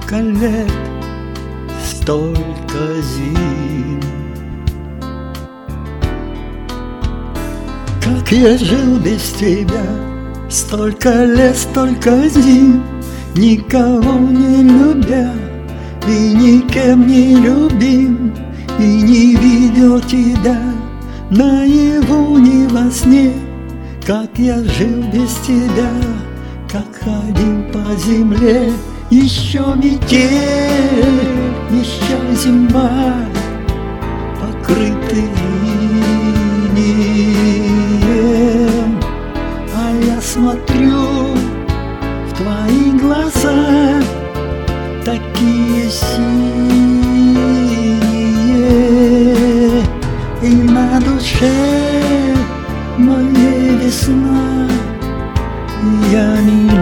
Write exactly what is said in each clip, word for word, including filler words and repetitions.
Столько лет, столько зим. Как я жил без тебя, столько лет, столько зим, никого не любя и никем не любим, и не видел тебя наяву ни во сне. Как я жил без тебя, как ходил по земле. Еще метель, еще зима, покрытый инеем. А я смотрю в твои глаза, такие синие, и на душе моей весна. Я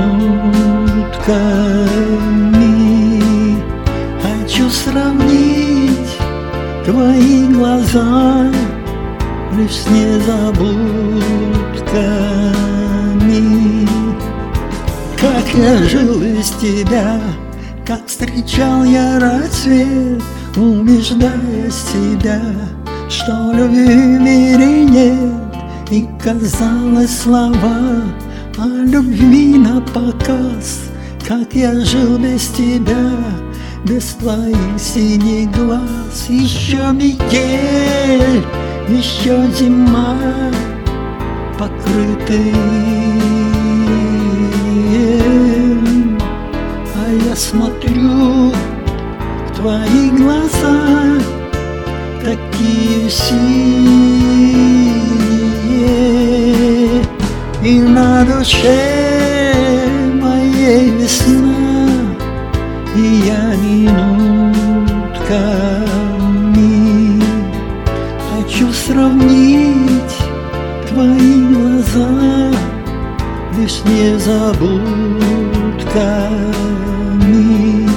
минутками хочу сравнить твои глаза лишь с незабудками. Как я жил без тебя, как встречал я рассвет, убеждая себя, что любви в мире нет. И казалось, слова о любви напоказ. Как я жил без тебя, без твоих синих глаз. Еще метель, еще зима, покрытый инеем. А я смотрю в твои глаза, такие синие, и на душе моей весна. И я минутками хочу сравнить твои глаза лишь с незабудками.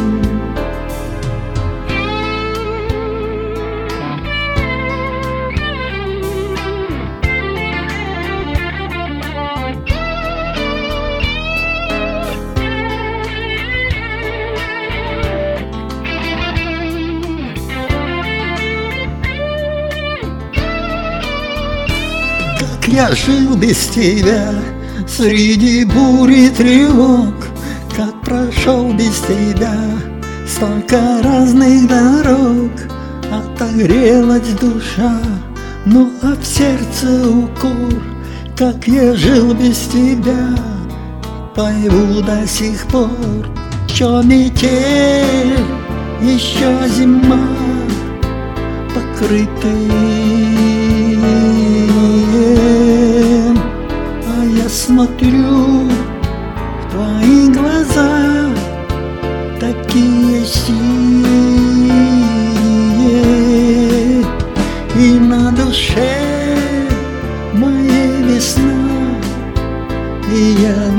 Я жил без тебя среди бури тревог, как прошел без тебя столько разных дорог. Отогрелась душа, ну а в сердце укор. Как я жил без тебя, пойму до сих пор. Еще метель, еще зима, покрытый инеем. А я смотрю в твои глаза, такие синие, и на душе моей весна. И я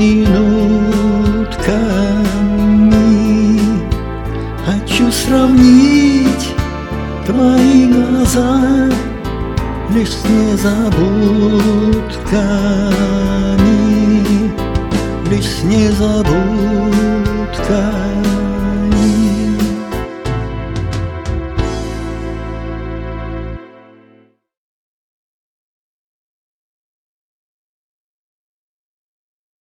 минутками хочу сравнить твои глаза лишь с незабудками, лишь с незабудками.